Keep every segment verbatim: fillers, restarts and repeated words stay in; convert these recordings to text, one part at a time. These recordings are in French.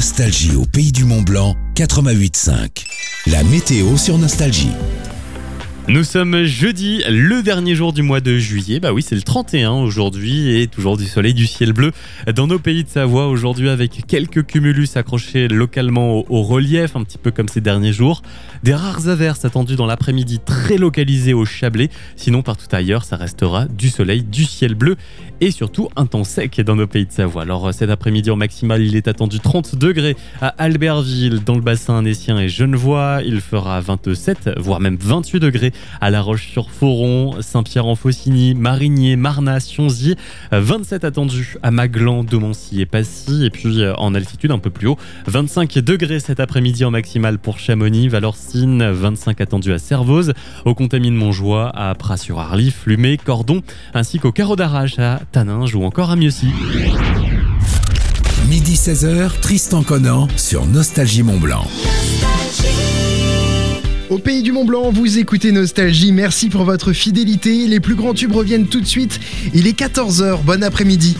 Nostalgie au pays du Mont-Blanc, quatre-vingt-huit cinq. La météo sur Nostalgie. Nous sommes jeudi, le dernier jour du mois de juillet. Bah oui, c'est le trente et un aujourd'hui et toujours du soleil, du ciel bleu dans nos pays de Savoie aujourd'hui avec quelques cumulus accrochés localement au, au relief, un petit peu comme ces derniers jours. Des rares averses attendues dans l'après-midi très localisées au Chablais. Sinon, partout ailleurs, ça restera du soleil, du ciel bleu et surtout un temps sec dans nos pays de Savoie. Alors cet après-midi en maximal, il est attendu trente degrés à Albertville, dans le bassin nessien et Genevois. Il fera vingt-sept, voire même vingt-huit degrés à La Roche-sur-Foron, Saint-Pierre-en-Faucigny, Marigné, Marnas, Sionzy. vingt-sept attendus à Maglan, Domancy et Passy. Et puis en altitude un peu plus haut, vingt-cinq degrés cet après-midi en maximal pour Chamonix, Valorcine, vingt-cinq attendus à Servoz, au Contamine-Montjoie, à Pras-sur-Arly, Flumet, Cordon, ainsi qu'au Carreau d'Arrache à Taninges ou encore à Mieuxy. Midi seize heures, Tristan Conan sur Nostalgie Mont-Blanc. Au pays du Mont-Blanc, vous écoutez Nostalgie. Merci pour votre fidélité. Les plus grands tubes reviennent tout de suite. Il est quatorze heures. Bon après-midi.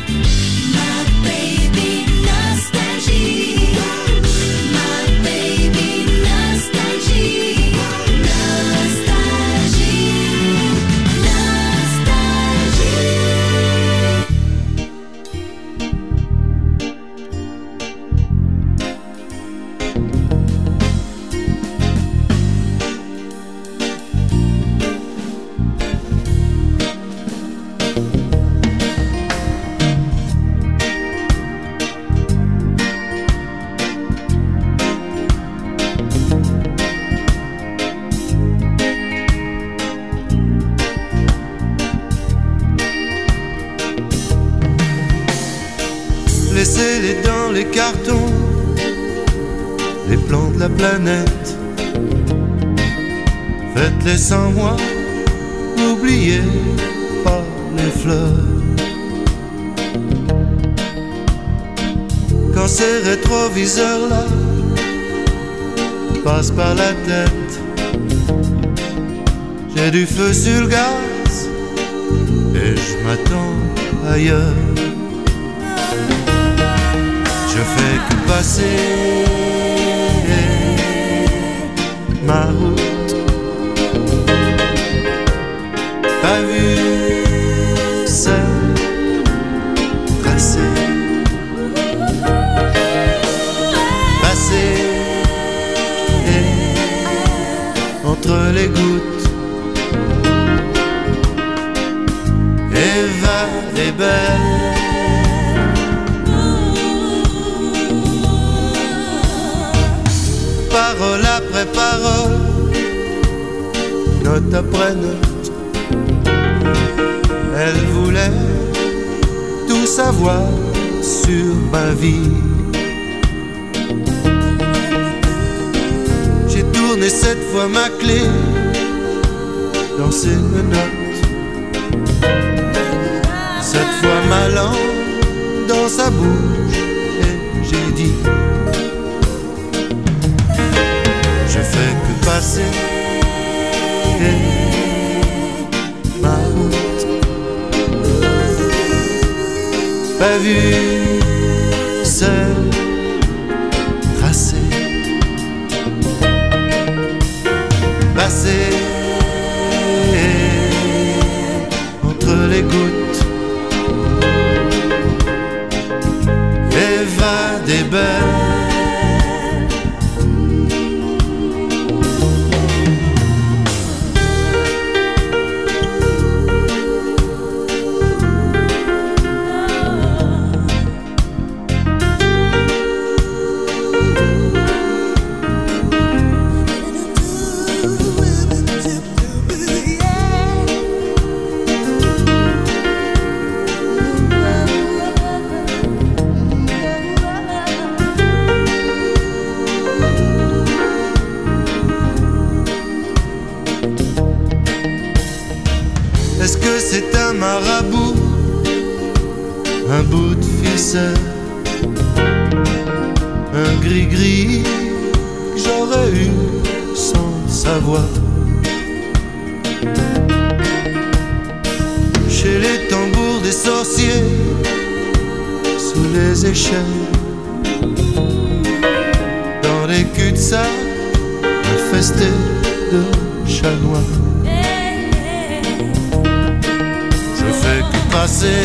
Laissez-les dans les cartons, les plans de la planète. Faites-les sans moi, n'oubliez pas les fleurs. Quand ces rétroviseurs-là passent par la tête, j'ai du feu sur le gaz et je m'attends ailleurs. Je fais que passer ma route, pas vu celle tracée, passer entre les gouttes, et va des belles. Parole après parole, note après note, elle voulait tout savoir sur ma vie. J'ai tourné cette fois ma clé dans ses menottes, cette fois ma langue dans sa bouche, et j'ai dit: je fais que passer ma route, pas vu celle tracée, passer entre les gouttes, et va des belles. Est-ce que c'est un marabout, un bout de ficelle, un gris-gris que j'aurais eu sans savoir? Chez les tambours des sorciers, sous les échelles, ça, infesté de chat noir. Je fais que passer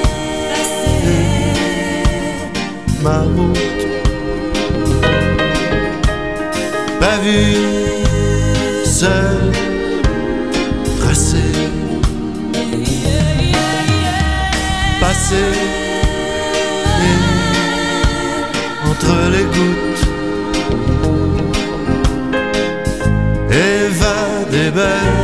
ma route, pas vu, seul, tracé, passé entre les gouttes, et va des belles.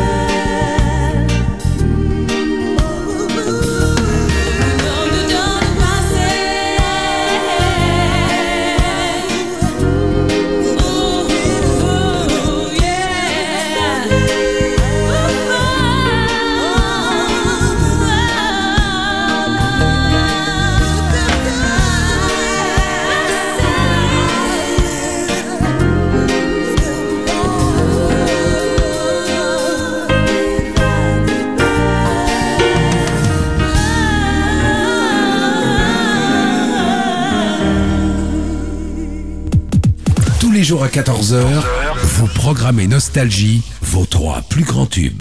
Tous les jours à quatorze heures, vous programmez Nostalgie, vos trois plus grands tubes.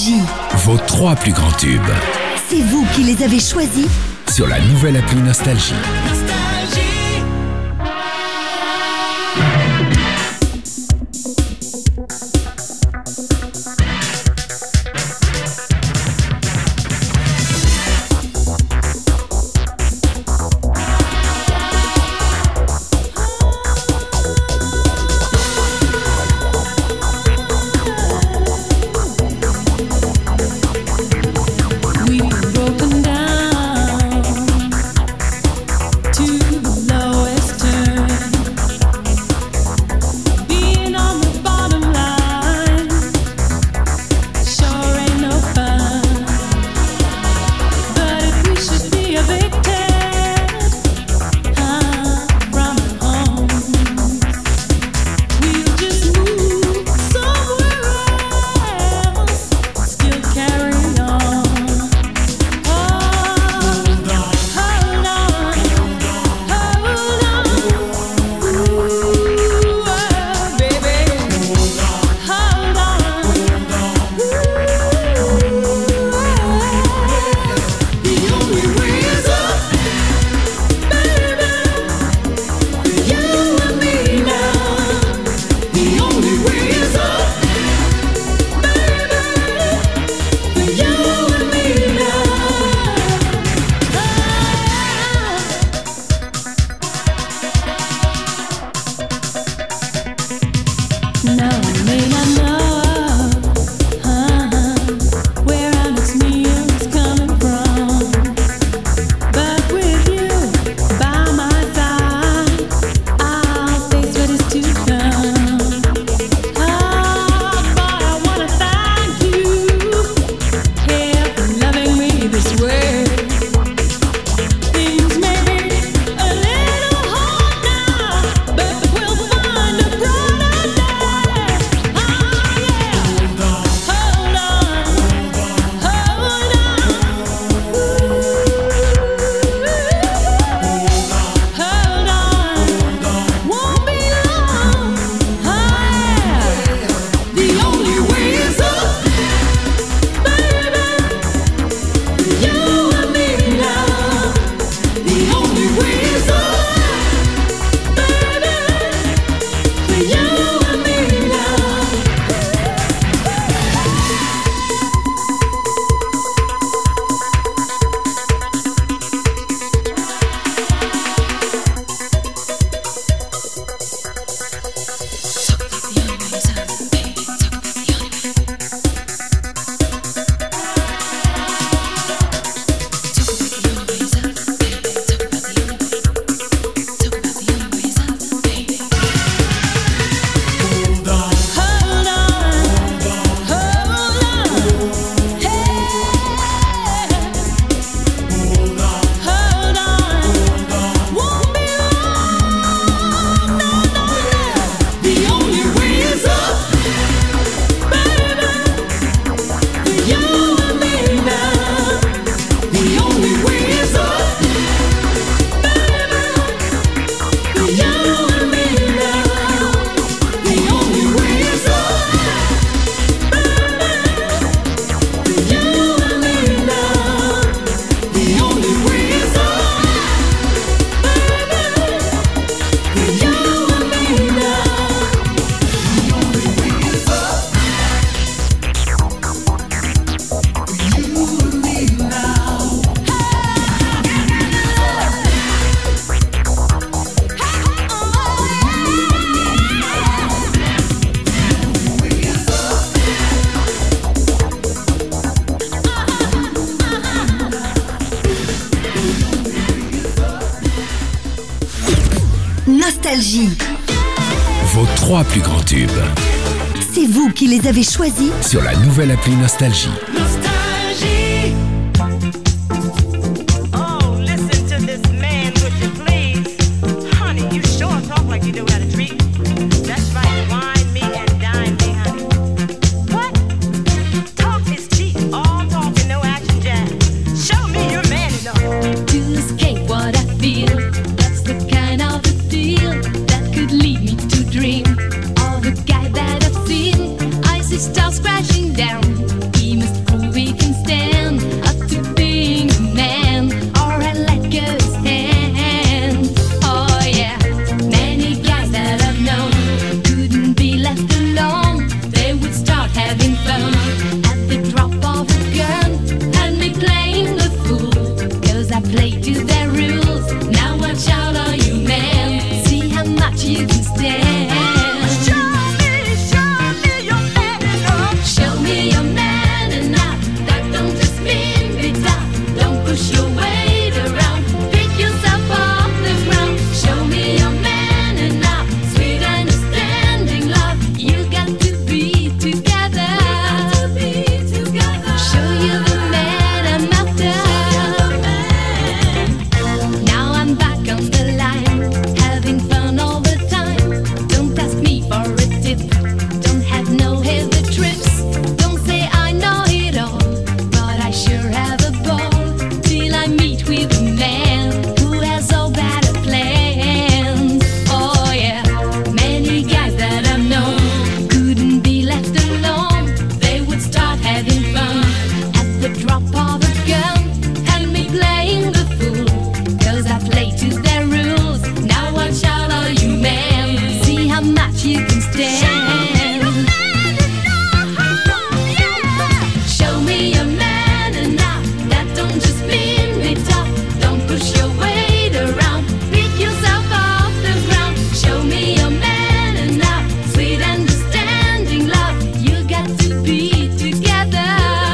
Nostalgie. Vos trois plus grands tubes. C'est vous qui les avez choisis sur la nouvelle appli Nostalgie. Nostalgie. Vos trois plus grands tubes. C'est vous qui les avez choisis sur la nouvelle appli Nostalgie. Nostalgie. Oh, listen to this man, would you please? Honey, you sure talk like you know how to treat. That's right, wine me and dine me, honey. What? Talk is cheap, all talk and no action, Jack. Show me you're man enough to escape what I feel. That's the kind of a deal that could lead me to dream of a guy that I've seen. I see stars crashing down. He must you can stand. Show me, show me you're man enough. Show me you're man enough. That don't just mean be tough. Don't push your weight around. Pick yourself off the ground. Show me you're man enough. Sweet understanding love. You got to be together. Show you the man I'm after. Now I'm back on the line, having fun all the time. Don't ask me for a tip. Don't have no heavy trips. Don't say I know it all, but I sure have a ball till I meet with a man who has all better plans. Oh yeah, many guys that I've known couldn't be left alone. They would start having fun at the drop of a gun, and me playing the fool, cause I play to their rules. Now watch out all you men, see how much you can stand. Show me you're man enough. That don't just mean be tough. Don't push your weight around. Pick yourself off the ground. Show me you're man enough. Sweet understanding love. You got to be together.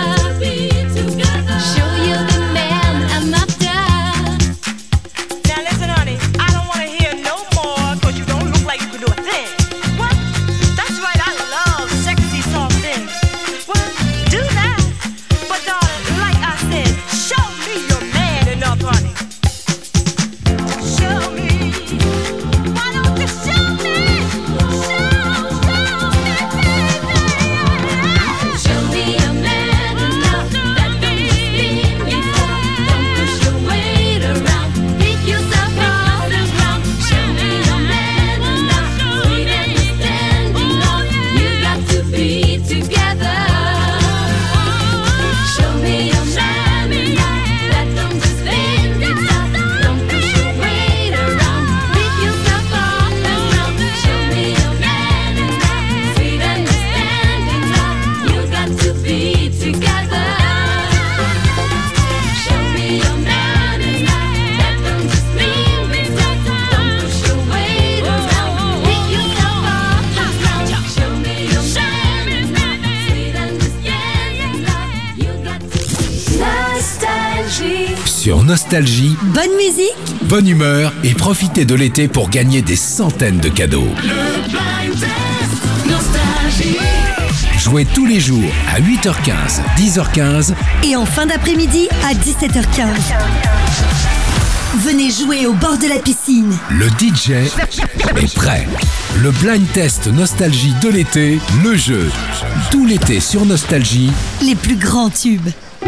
Show you the man I'm after. Now listen, honey, I don't want to hear no more, cause you don't look like you can do a thing. What? That's right, I love sexy soft things. What? Do that. But darling, like I said, show me you're man enough, honey. Show me. Why don't you show me? Show, show me, baby. Show me you're man enough. That don't just mean be tough. Don't push your weight around. Pick yourself off the ground. Show me you're man enough. Sweet understanding love. You got to be together. Show me you're man enough. That don't just mean be tough. Don't push your weight around. Pick yourself off the ground. Show me you're man enough. Sweet understanding love. You got to be together. Show me you're man enough. That don't just mean be tough. Don't push your weight around. Pick yourself off the ground. Show me you're man enough. Sweet understanding love. You got to be nostalgie. Sur Nostalgie, Bonne musique, bonne humeur et profitez de l'été pour gagner des centaines de cadeaux. Jouez tous les jours à huit heures quinze, dix heures quinze et en fin d'après-midi à dix-sept heures quinze. Venez jouer au bord de la piscine. Le D J est prêt. Le blind test Nostalgie de l'été, le jeu. Tout l'été sur Nostalgie, Les plus grands tubes.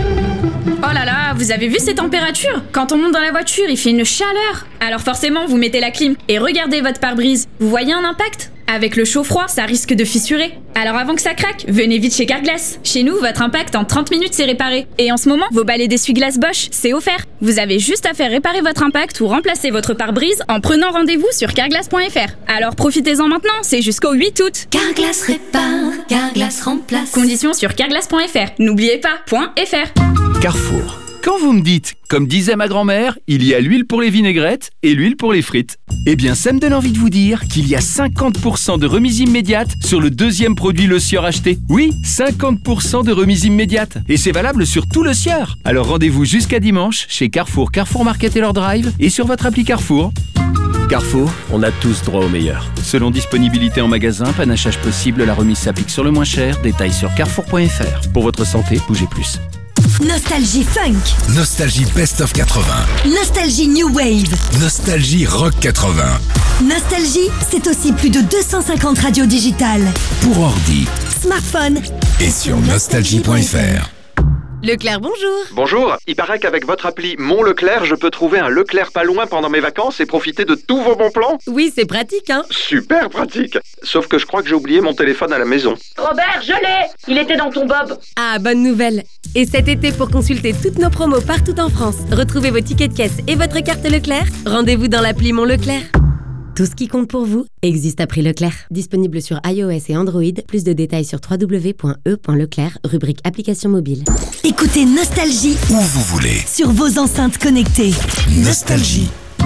Oh là là, vous avez vu ces températures? Quand on monte dans la voiture, il fait une chaleur. Alors forcément, vous mettez la clim et regardez votre pare-brise. Vous voyez un impact? Avec le chaud-froid, ça risque de fissurer. Alors avant que ça craque, venez vite chez Carglass. Chez nous, votre impact en trente minutes c'est réparé. Et en ce moment, vos balais d'essuie-glace Bosch, c'est offert. Vous avez juste à faire réparer votre impact ou remplacer votre pare-brise en prenant rendez-vous sur carglass point f r. Alors profitez-en maintenant, c'est jusqu'au huit août. Carglass répare, Carglass remplace. Conditions sur carglass point f r. N'oubliez pas, .fr. Carrefour. Quand vous me dites, comme disait ma grand-mère, il y a l'huile pour les vinaigrettes et l'huile pour les frites. Eh bien, ça me donne envie de vous dire qu'il y a cinquante pour cent de remise immédiate sur le deuxième produit Le Sieur acheté. Oui, cinquante pour cent de remise immédiate. Et c'est valable sur tout Le Sieur. Alors rendez-vous jusqu'à dimanche chez Carrefour, Carrefour Market et leur drive et sur votre appli Carrefour. Carrefour, on a tous droit au meilleur. Selon disponibilité en magasin, panachage possible, la remise s'applique sur le moins cher. Détails sur carrefour point f r. Pour votre santé, bougez plus. Nostalgie funk, Nostalgie Best of quatre-vingts, Nostalgie new wave, Nostalgie Rock quatre-vingts. Nostalgie, c'est aussi plus de deux cent cinquante radios digitales, Pour ordi smartphone et sur nostalgie point f r. Leclerc, bonjour. Bonjour, il paraît qu'avec votre appli Mon Leclerc, je peux trouver un Leclerc pas loin pendant mes vacances et profiter de tous vos bons plans. Oui, c'est pratique, hein. Super pratique. Sauf que je crois que j'ai oublié mon téléphone à la maison. Robert, je l'ai. Il était dans ton bob. Ah, bonne nouvelle. Et cet été, pour consulter toutes nos promos partout en France, retrouvez vos tickets de caisse et votre carte Leclerc, rendez-vous dans l'appli Mon Leclerc. Tout ce qui compte pour vous existe à prix Leclerc. Disponible sur iOS et Android. Plus de détails sur w w w point e point leclerc, rubrique application mobile. Écoutez Nostalgie Où vous voulez. sur vos enceintes connectées. Nostalgie.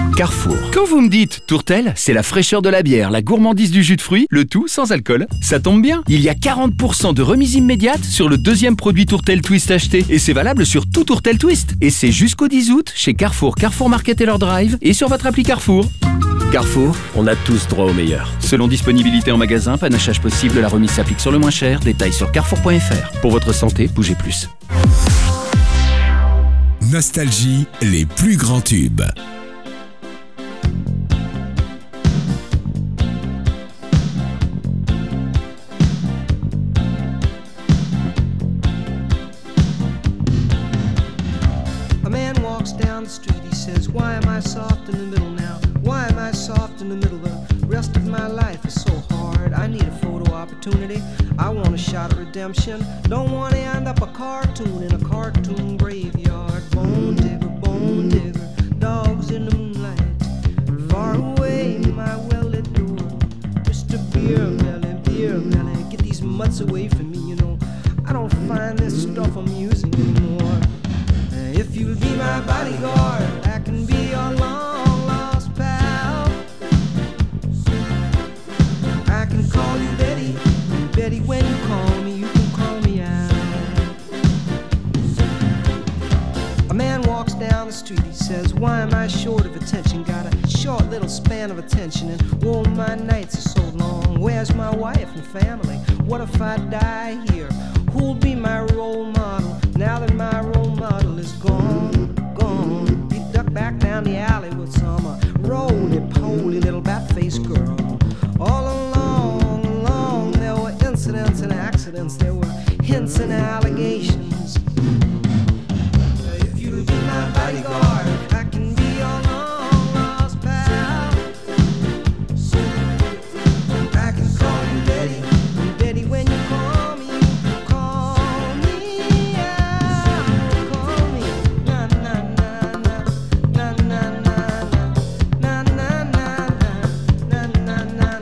Carrefour. Quand vous me dites tourtelle, c'est la fraîcheur de la bière, la gourmandise du jus de fruits, le tout sans alcool. Ça tombe bien, il y a quarante pour cent de remise immédiate sur le deuxième produit tourtelle Twist acheté. Et c'est valable sur tout tourtelle Twist. Et c'est jusqu'au dix août chez Carrefour, Carrefour Market et leur drive et sur votre appli Carrefour. Carrefour, on a tous droit au meilleur. Selon disponibilité en magasin, panachage possible, la remise s'applique sur le moins cher. Détails sur carrefour point f r. Pour votre santé, bougez plus. Nostalgie, les plus grands tubes. A man walks down the street, he says, why am I soft in the middle now? Why am I soft in the middle? The rest of my life is so hard. I need a photo opportunity. I want a shot of redemption. Don't want to end up a cartoon in a cartoon graveyard. Bone digger, bone digger, dogs in the moonlight. Far away, my well-lit door. Mister Beer Melly, Beer Melly, get these mutts away from me, you know. I don't find this stuff amusing anymore. If you'll be my bodyguard, I can be your long lost pal. I can call you Betty, and Betty, when you call me, you can call me out. A man walks down the street, he says, why am I short of attention? Got a short little span of attention, and whoa, my nights are so long. Where's my wife and family? What if I die here? Who'll be my role model now that my role model is gone, gone? He ducked back down the alley with some uh, roly-poly little bat-faced girl. All along, along, there were incidents and accidents. There were hints and allegations. If you'll be my bodyguard, I can be your long-lost pal. I can call you Betty, and Betty, when you call me, you call me out. Call me na na na na na na na na na na na na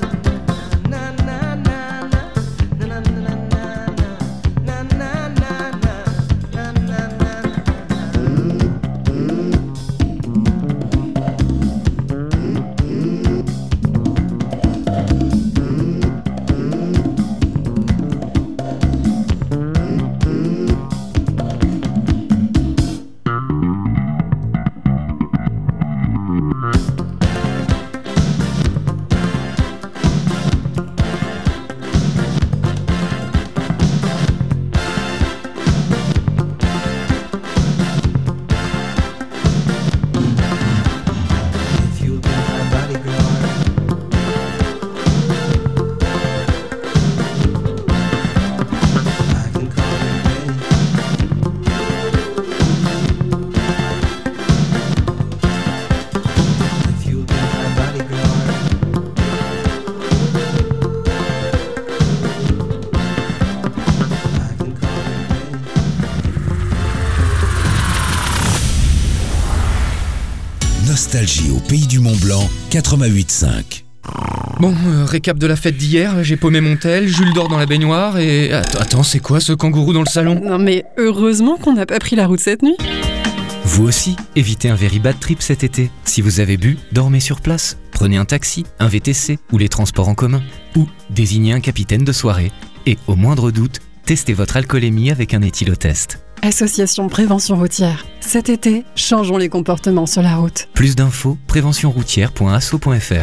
Nostalgie au pays du Mont Blanc, quatre-vingt-huit cinq. Bon, euh, récap de la fête d'hier, j'ai paumé mon tel, Jules dort dans la baignoire et... Attends, attends, c'est quoi ce kangourou dans le salon? Non mais heureusement qu'on n'a pas pris la route cette nuit. Vous aussi, évitez un very bad trip cet été. Si vous avez bu, dormez sur place. Prenez un taxi, un V T C ou les transports en commun. Ou désignez un capitaine de soirée. Et au moindre doute, testez votre alcoolémie avec un éthylotest. Association Prévention Routière. Cet été, changeons les comportements sur la route. Plus d'infos, prévention routière point asso point f r.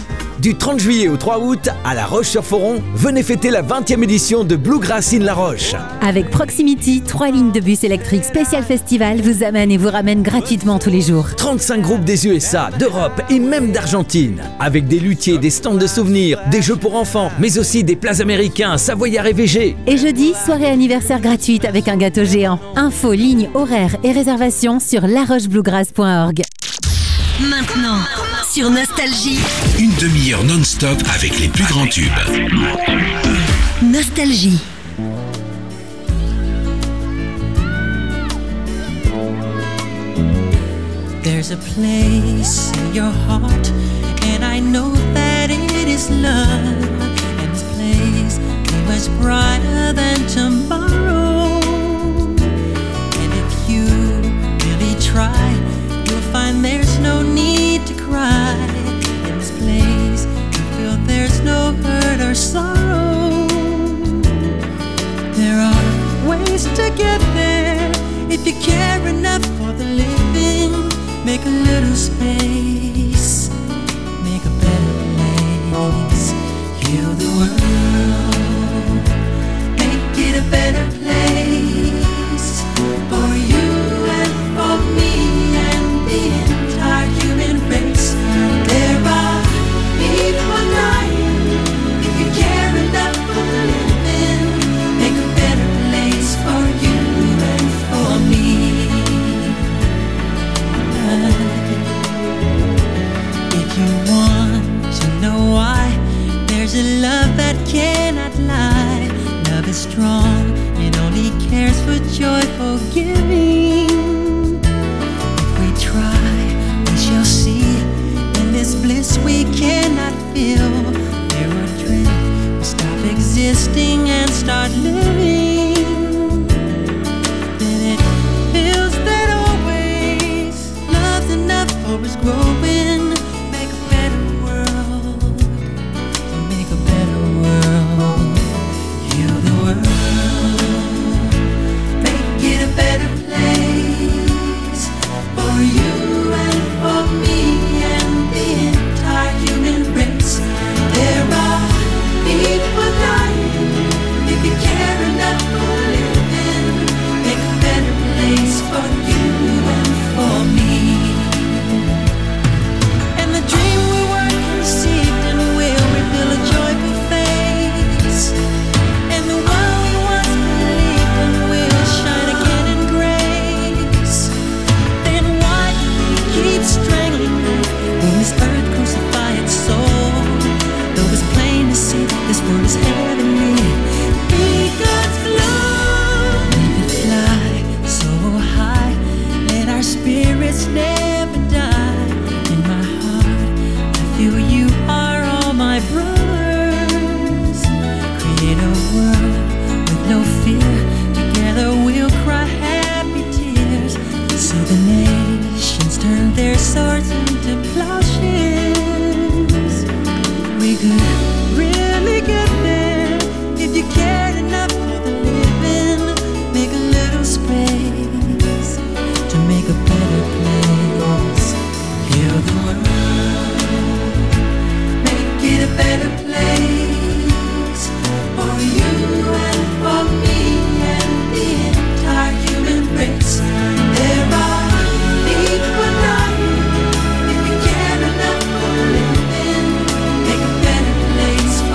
Du trente juillet au trois août, à La Roche-sur-Foron, venez fêter la vingtième édition de Bluegrass in La Roche. Avec Proximity, trois lignes de bus électriques spécial festival vous amènent et vous ramènent gratuitement tous les jours. trente-cinq groupes des U S A, d'Europe et même d'Argentine. Avec des luthiers, des stands de souvenirs, des jeux pour enfants, mais aussi des plats américains, savoyards et végés. Et jeudi, soirée anniversaire gratuite avec un gâteau géant. Infos, lignes, horaires et réservations sur larochebluegrass point org. Maintenant, sur Nostalgie. Une demi-heure non-stop avec les plus grands tubes. Nostalgie. There's a place in your heart, and I know that it is love. And this place is much brighter than tomorrow. And if you really try, you'll find there's no need to cry. giving. If we try, we shall see. In this bliss we cannot feel. There are dreams. We stop existing and start living. Then it feels that always love's enough for us growing. Make a better world. Make a better world. Heal the world. Make it a better place for you and for me and the entire human race. There are people dying. If you care enough for living, make a better place for you and for me. And the dream we were conceived in will reveal a joyful face. And the world we once believed in will shine again in grace. Then why do we keep strangling when this earth crucify its soul? Though it's plain to see that this world is heavenly. Be God's love. We could fly so high. Let our spirits never die. In my heart, I feel you are all my brothers. Create a world with no fear. Together we'll cry happy tears. See the nations turn their swords into plowshares. We could really get there if you cared enough for the living. Make a little space to make a better place. Heal the world. Make it a better place for you and for me and the entire human race. There are people dying. If you care enough for living, make a better place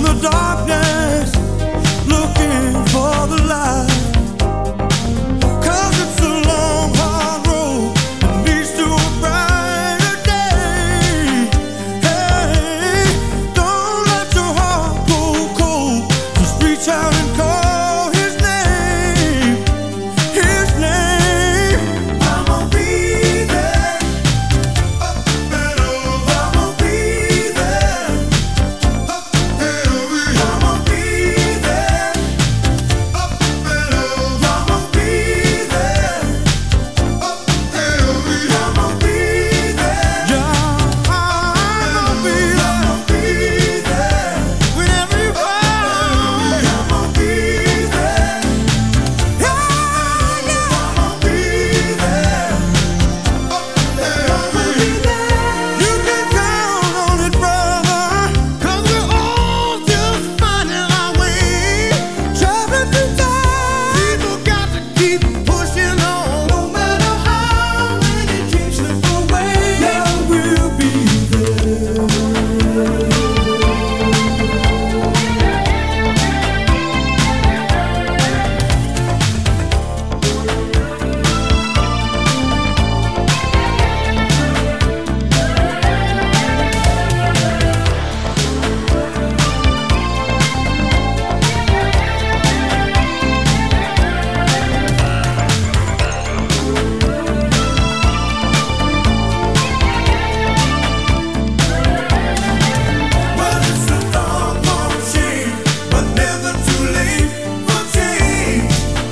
the darkness, looking for the light. 'Cause it's a long, hard road that leads to a brighter day. Hey, don't let your heart go cold. Just reach out and call his name, his name. I'ma be there. Up and over. I'ma be there. Up and over. I'ma be there. Up and over. I'ma be there. Up and over. I'ma be there. Yeah, I'ma be there. I'ma be there. Whenever you go, I'ma be there. Yeah, yeah, I'ma be there. Up and over. You can count on it, brother, 'cause we're all just finding our way. Traveling through time, people got to keep pushing on. No matter how many dreams slip away, yeah, we'll be there. Well, it's a dark machine, but never too late for change.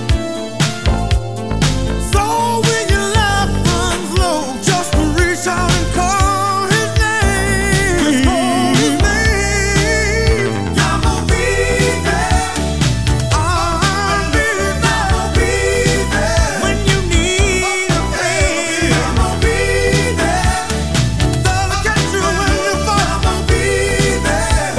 So when your life runs low, just reach out and call his name. Just call his name. I'ma be there. I'll be there. I'll be there. When you need a friend, I'ma be there. I'll catch you when you fall. I'ma be there.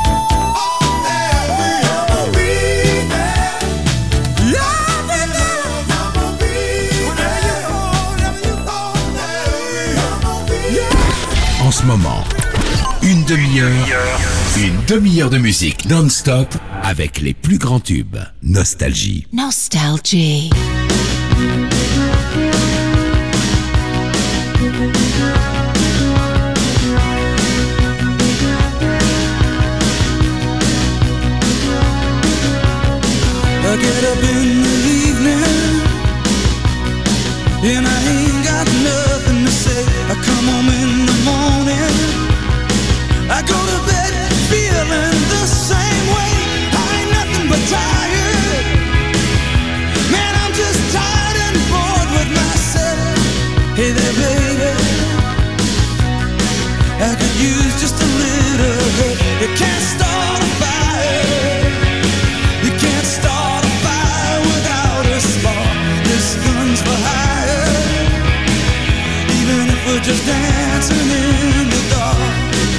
I'ma be there. Yeah, I'ma be whenever you go, whenever you go, I'ma be there. En ce moment, une demi-heure, une demi-heure de musique non-stop avec les plus grands tubes. Nostalgie. Nostalgie. I get up in the evening and I ain't got nothing to say. I come home in the morning, I go to bed feeling the same way. I ain't nothing but tired. Man, I'm just tired and bored with myself. Hey there, baby, I could use just a little help. You can't start a fire. You can't start a fire without a spark. This gun's for hire. Even if we're just dancing in the dark.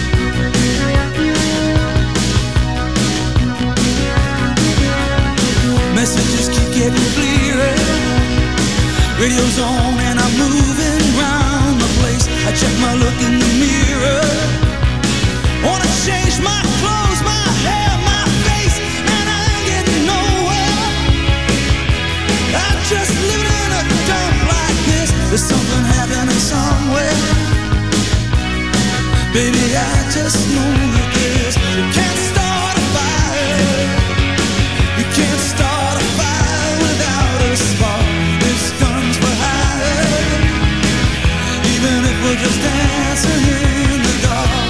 Messages keep getting clearer. Radio's on and I'm moving round the place. I check my look in the mirror. Wanna change my clothes, my hair, my face, and I ain't getting nowhere. I'm just living in a dump like this. There's something happening somewhere. Baby, I just know that this. You can't start a fire. You can't start a fire without a spark. This gun's for hire. Even if we're just dancing in the dark.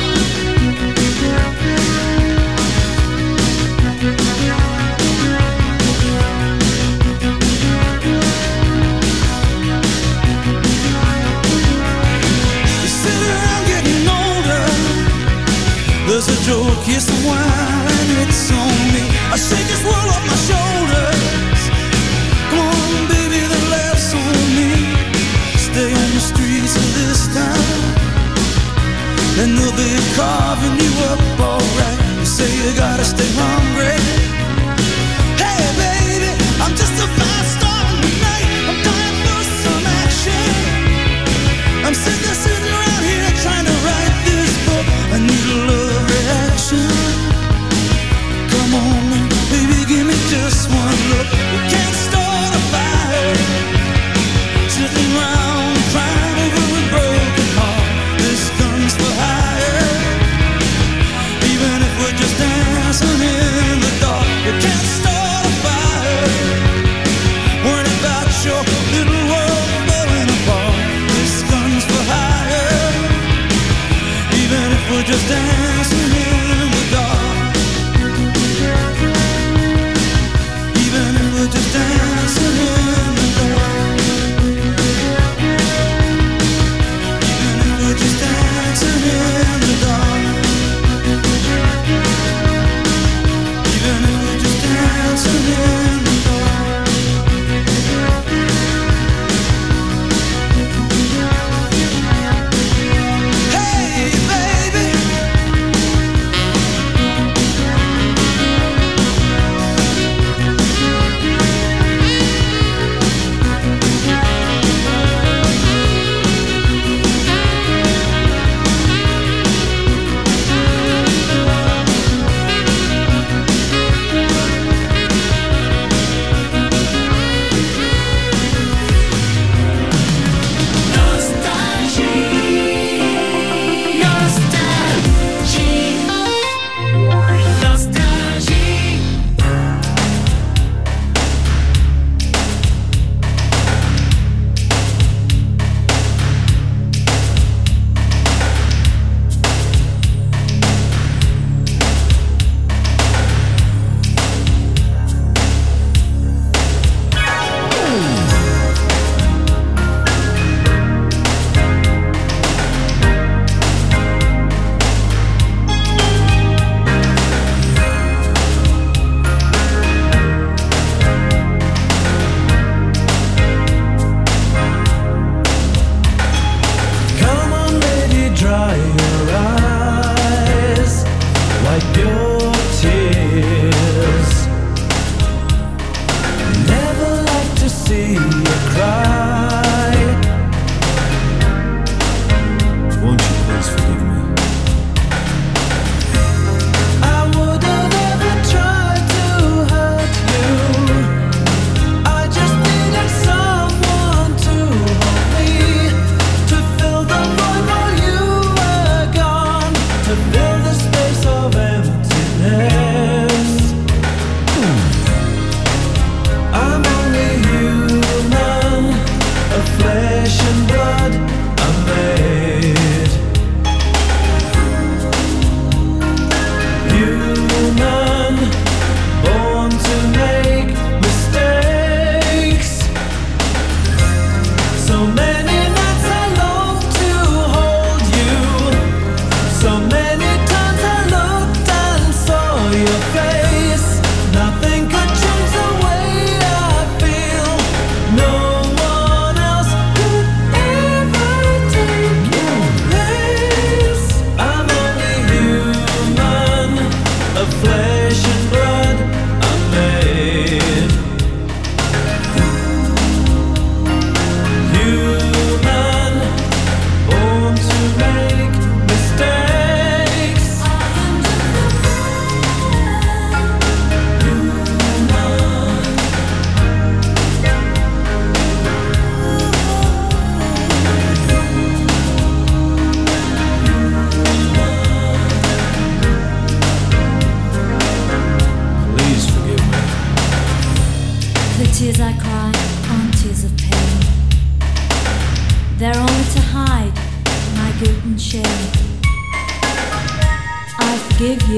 You sit around getting older. There's a joke, here's some wine, and it's on me. I shake this world off my shoulders. Come on, baby, the laughs on me. Stay on the streets of this town, and they'll be carving you up alright. You say you gotta stay hungry. Hey, baby, I'm just a fast star tonight. I'm dying for some action. I'm sitting there, sitting around here trying to write this book. I need a love reaction.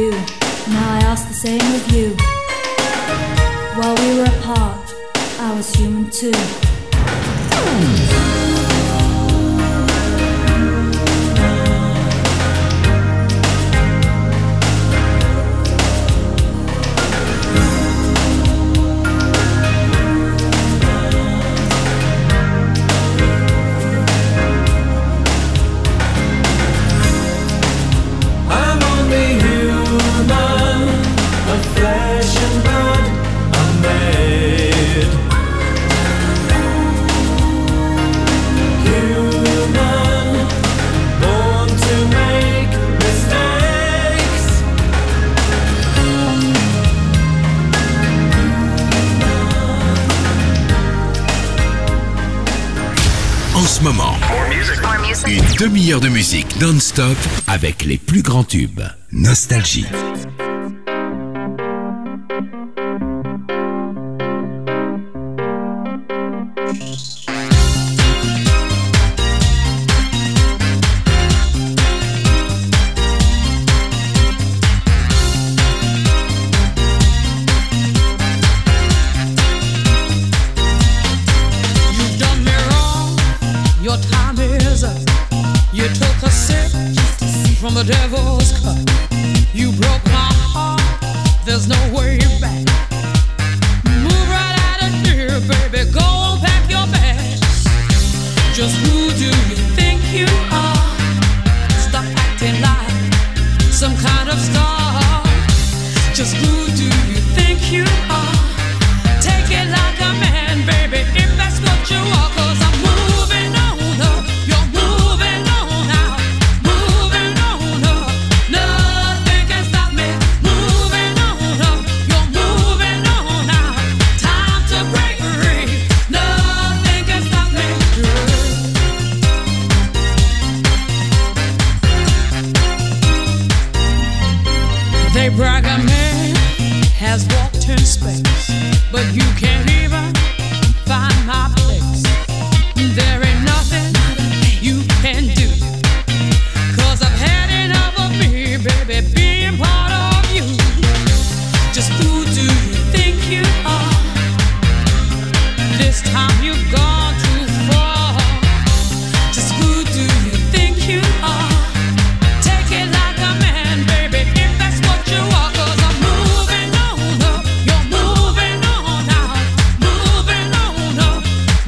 you. Now I ask the same of you. While we were apart, I was human too. I'm only human, of flesh and blood, I'm made. Human, born to make mistakes. En ce moment, une demi-heure de musique non-stop avec les plus grands tubes. Nostalgie. You've done me wrong, your time is up. You took a sip from the devil's cup. You broke my heart, there's no way back. Move right out of here, baby, go pack your bags. Just who do you think you are? Stop acting like some kind of star. Just who do you think you are? Take it like a man, baby, if that's what you are. Cause I'm moving on up, you're moving on out. Moving on up, nothing can stop me. Moving on up, you're moving on out. Time to break free, nothing can stop me. They brag a man has walked in space, but you can't even find my place. There ain't nothing you can do, cause I've had enough of me, baby, being part of you. Just who do you think you are? This time you've gone too far. Just who do you think you are? Take it like a man, baby, if that's what you are. Cause I'm moving on up, you're moving on out. Moving on up,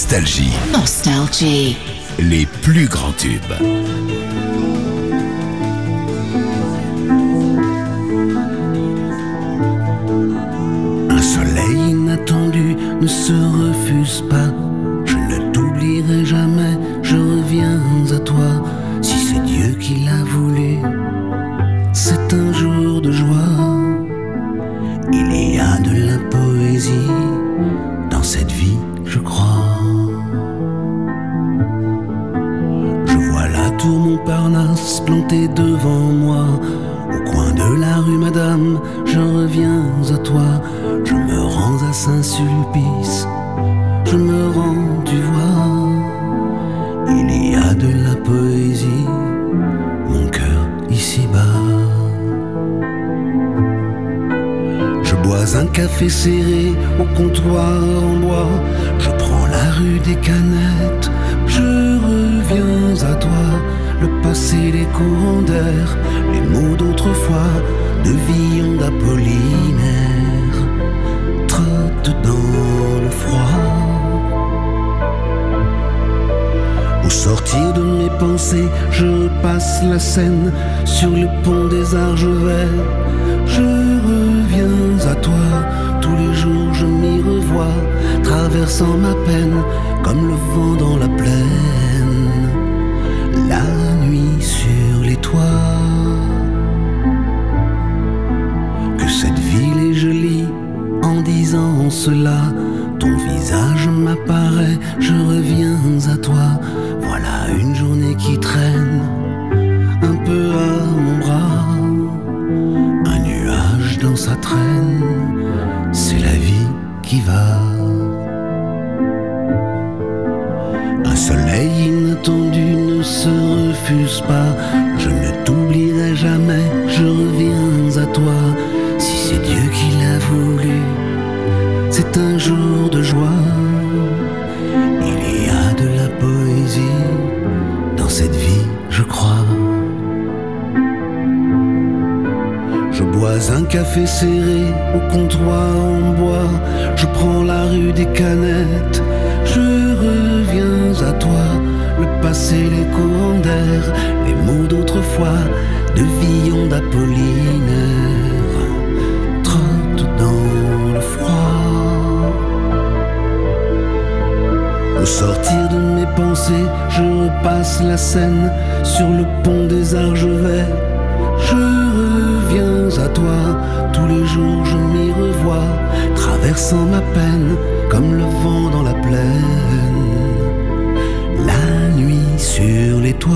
Nostalgie. Nostalgie. Les plus grands tubes. Un soleil inattendu ne se refuse pas. Je ne t'oublierai jamais, je reviens à toi. Si c'est Dieu qui l'a voulu, c'est un jour de joie. Il y a de la poésie dans cette vie, je crois. Je vois la tour Montparnasse plantée devant moi. Au coin de la rue Madame, je reviens à toi. Je me rends à Saint-Sulpice, je me rends, tu vois. Il y a de la poésie, mon cœur ici-bas. Je bois un café serré au comptoir en bois. Je prends la rue des Canettes, je reviens à toi. Le passé, les courants d'air, les mots d'autrefois, de Villon d'Apollinaire, trottent dans le froid. Au sortir de mes pensées, je passe la Seine sur le pont des Argevets. Je reviens à toi, tous les jours je m'y revois, traversant ma peine comme le vent dans la plaine, la nuit sur les toits. Que cette ville est jolie, en disant cela, ton visage m'apparaît, je reviens à toi. Voilà une journée qui traîne, un peu à mon bras, un nuage dans sa traîne, c'est la vie qui va. Un soleil inattendu ne se refuse pas, je ne t'oublierai jamais, je reviens à toi. Si c'est Dieu qui l'a voulu, c'est un jour de joie. Il y a de la poésie dans cette vie, je crois. Je bois un café serré au comptoir en bois. Je prends la rue des Canettes, je reviens à toi. Le passé, les courants d'air, les mots d'autrefois, de Villon d'Apollinaire, trottent dans le froid. Au sortir de mes pensées, je repasse la Seine sur le pont des Argevets. Je reviens à toi, tous les jours je m'y revois, traversant ma peine comme le vent dans la plaine, la nuit sur les toits.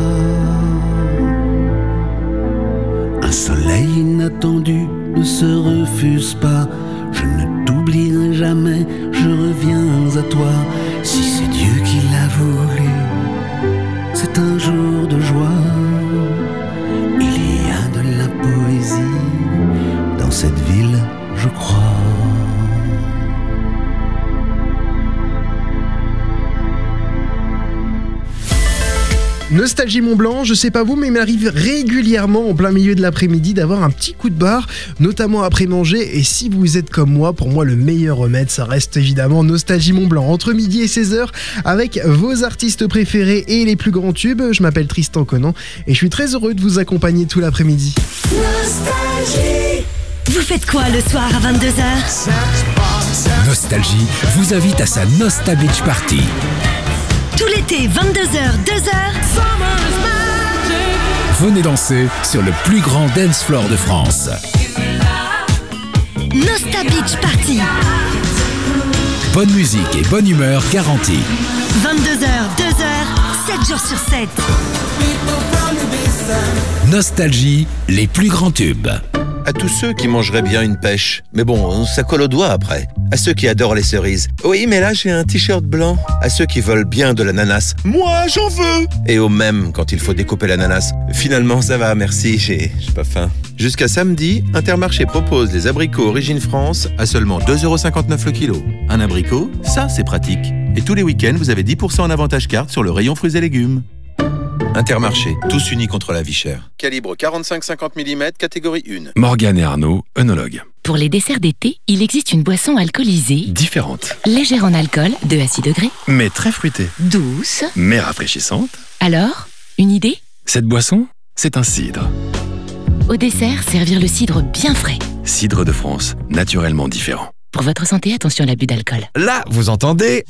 Un soleil inattendu ne se refuse pas, je ne t'oublierai jamais, je reviens à toi. Si c'est Dieu qui l'a voulu, c'est un jour de joie. Il y a de la poésie dans cette ville, je crois. Nostalgie Mont Blanc, je sais pas vous, mais il m'arrive régulièrement en plein milieu de l'après-midi d'avoir un petit coup de barre, notamment après manger. Et si vous êtes comme moi, pour moi le meilleur remède, ça reste évidemment Nostalgie Mont Blanc. Entre midi et seize heures, avec vos artistes préférés et les plus grands tubes. Je m'appelle Tristan Conan et je suis très heureux de vous accompagner tout l'après-midi. Nostalgie. Vous faites quoi le soir à vingt-deux heures? Nostalgie vous invite à sa Nosta Beach Party. Tout l'été, vingt-deux heures, deux heures. Venez danser sur le plus grand dance floor de France. Nosta Beach Party. Bonne musique et bonne humeur garantie. vingt-deux heures, deux heures, sept jours sur sept. Nostalgie, les plus grands tubes. À tous ceux qui mangeraient bien une pêche. Mais bon, ça colle aux doigts après. À ceux qui adorent les cerises. Oui, mais là, j'ai un t-shirt blanc. À ceux qui veulent bien de l'ananas. Moi, j'en veux. Et au même quand il faut découper l'ananas. Finalement, ça va, merci, j'ai, j'ai pas faim. Jusqu'à samedi, Intermarché propose les abricots Origine France à seulement deux euros cinquante-neuf le kilo. Un abricot, ça, c'est pratique. Et tous les week-ends, vous avez dix pour cent en avantage carte sur le rayon fruits et légumes. Intermarché, tous unis contre la vie chère. Calibre quarante-cinq cinquante millimètres, catégorie un. Morgane et Arnaud, œnologue. Pour les desserts d'été, il existe une boisson alcoolisée, Différente, légère en alcool, deux à six degrés, mais très fruitée, douce. mais rafraîchissante. Alors, une idée? Cette boisson, c'est un cidre. Au dessert, servir le cidre bien frais. Cidre de France, naturellement différent. Pour votre santé, attention à l'abus d'alcool. Là, vous entendez?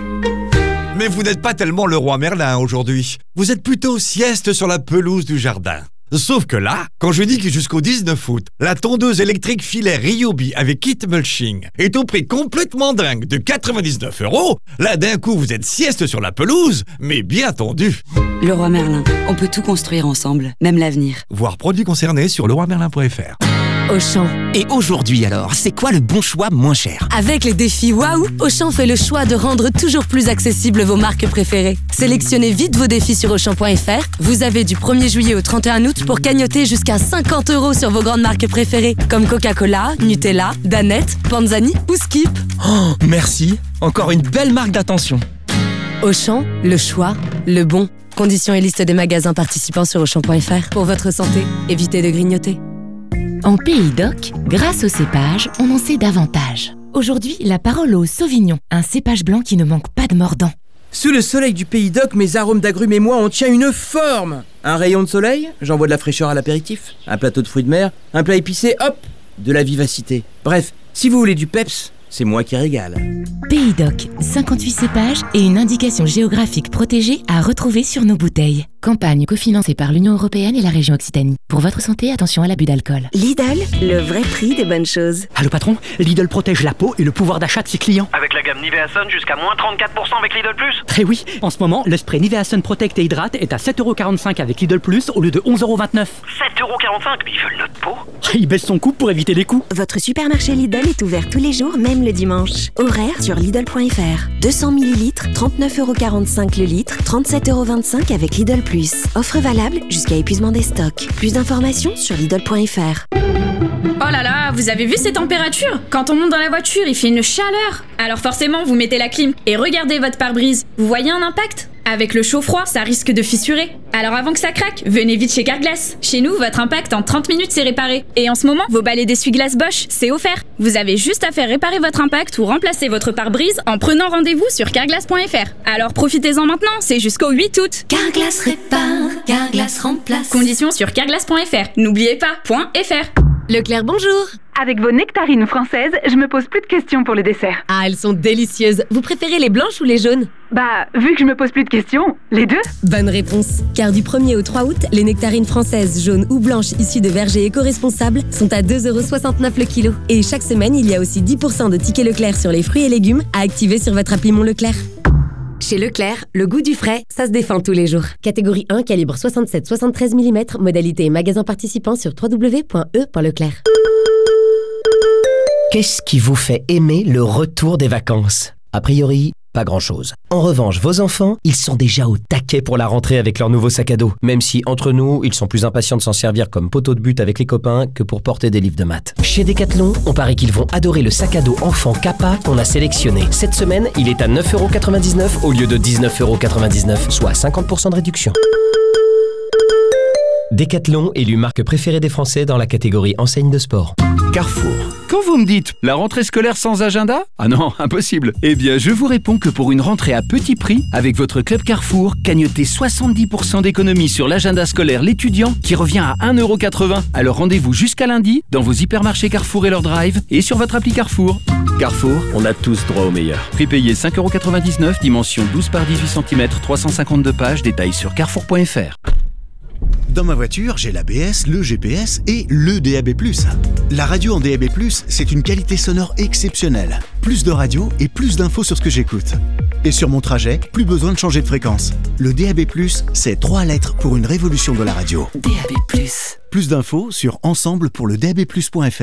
Mais vous n'êtes pas tellement le roi Merlin aujourd'hui. Vous êtes plutôt sieste sur la pelouse du jardin. Sauf que là, quand je dis que jusqu'au dix-neuf août, la tondeuse électrique filaire Ryobi avec kit mulching est au prix complètement dingue de quatre-vingt-dix-neuf euros, là d'un coup vous êtes sieste sur la pelouse, mais bien tondu. Le roi Merlin, on peut tout construire ensemble, même l'avenir. Voir produits concernés sur leroy merlin point f r. Auchan. Et aujourd'hui alors, c'est quoi le bon choix moins cher? Avec les défis Waouh, Auchan fait le choix de rendre toujours plus accessibles vos marques préférées. Sélectionnez vite vos défis sur auchan point f r. Vous avez du premier juillet au trente et un août pour cagnotter jusqu'à cinquante euros sur vos grandes marques préférées, comme Coca-Cola, Nutella, Danette, Panzani ou Skip. Oh, merci. Encore une belle marque d'attention. Auchan, le choix, le bon. Conditions et liste des magasins participants sur auchan point f r. Pour votre santé, évitez de grignoter. En Pays d'Oc, grâce au cépage, on en sait davantage. Aujourd'hui, la parole au Sauvignon, un cépage blanc qui ne manque pas de mordant. Sous le soleil du Pays d'Oc, mes arômes d'agrumes et moi, on tient une forme. Un rayon de soleil, j'envoie de la fraîcheur à l'apéritif. Un plateau de fruits de mer, un plat épicé, hop, de la vivacité. Bref, si vous voulez du peps, c'est moi qui régale. Pays d'Oc, cinquante-huit cépages et une indication géographique protégée à retrouver sur nos bouteilles. Campagne cofinancée par l'Union européenne et la région Occitanie. Pour votre santé, attention à l'abus d'alcool. Lidl, le vrai prix des bonnes choses. Allô patron, Lidl protège la peau et le pouvoir d'achat de ses clients. Avec la gamme Nivea Sun jusqu'à moins trente-quatre pour cent avec Lidl Plus. Eh oui, en ce moment, le spray Nivea Sun Protect et Hydrate est à sept euros quarante-cinq avec Lidl Plus au lieu de onze euros vingt-neuf. sept euros quarante-cinq, mais ils veulent notre peau. Il baisse son coût pour éviter les coûts. Votre supermarché Lidl est ouvert tous les jours, même le dimanche. Horaire sur Lidl point f r. deux cents millilitres, trente-neuf euros quarante-cinq le litre, trente-sept euros vingt-cinq avec Lidl Plus. Offre valable jusqu'à épuisement des stocks. Plus d'informations sur Lidl point f r. Oh là là, vous avez vu ces températures? Quand on monte dans la voiture, il fait une chaleur. Alors forcément, vous mettez la clim et regardez votre pare-brise. Vous voyez un impact? Avec le chaud-froid, ça risque de fissurer. Alors avant que ça craque, venez vite chez Carglass. Chez nous, votre impact en trente minutes c'est réparé. Et en ce moment, vos balais d'essuie-glace Bosch, c'est offert. Vous avez juste à faire réparer votre impact ou remplacer votre pare-brise en prenant rendez-vous sur carglass point f r. Alors profitez-en maintenant, c'est jusqu'au huit août. Carglass répare, Carglass remplace. Conditions sur carglass point f r. N'oubliez pas, .fr. Leclerc, bonjour. Avec vos nectarines françaises, je me pose plus de questions pour le dessert. Ah, elles sont délicieuses. Vous préférez les blanches ou les jaunes? Bah, vu que je me pose plus de questions, les deux. Bonne réponse. Car du premier au trois août, les nectarines françaises, jaunes ou blanches issues de vergers éco-responsables sont à deux euros soixante-neuf le kilo. Et chaque semaine, il y a aussi dix pour cent de tickets Leclerc sur les fruits et légumes à activer sur votre appli Mon Leclerc. Chez Leclerc, le goût du frais, ça se défend tous les jours. Catégorie un, calibre soixante-sept à soixante-treize millimètres, modalité et magasin participant sur w w w point e point leclerc. Qu'est-ce qui vous fait aimer le retour des vacances? A priori, pas grand-chose. En revanche, vos enfants, ils sont déjà au taquet pour la rentrée avec leur nouveau sac à dos. Même si, entre nous, ils sont plus impatients de s'en servir comme poteau de but avec les copains que pour porter des livres de maths. Chez Decathlon, on parie qu'ils vont adorer le sac à dos enfant Kappa qu'on a sélectionné. Cette semaine, il est à neuf euros quatre-vingt-dix-neuf au lieu de dix-neuf euros quatre-vingt-dix-neuf, soit cinquante pour cent de réduction. Decathlon, élu marque préférée des Français dans la catégorie enseigne de sport. Carrefour. Quand vous me dites la rentrée scolaire sans agenda? Ah non, impossible. Eh bien, je vous réponds que pour une rentrée à petit prix, avec votre club Carrefour, cagnotez soixante-dix pour cent d'économie sur l'agenda scolaire l'étudiant qui revient à un euro quatre-vingts. Alors rendez-vous jusqu'à lundi dans vos hypermarchés Carrefour et leur drive et sur votre appli Carrefour. Carrefour, on a tous droit au meilleur. Prix payé cinq euros quatre-vingt-dix-neuf, dimension douze par dix-huit centimètres, trois cent cinquante-deux pages, détails sur carrefour point f r. Dans ma voiture, j'ai l'A B S, le G P S et le D A B plus. La radio en D A B plus, c'est une qualité sonore exceptionnelle. Plus de radio et plus d'infos sur ce que j'écoute. Et sur mon trajet, plus besoin de changer de fréquence. Le D A B plus, c'est trois lettres pour une révolution de la radio. D A B plus. Plus d'infos sur ensemble pour le D A B plus point f r.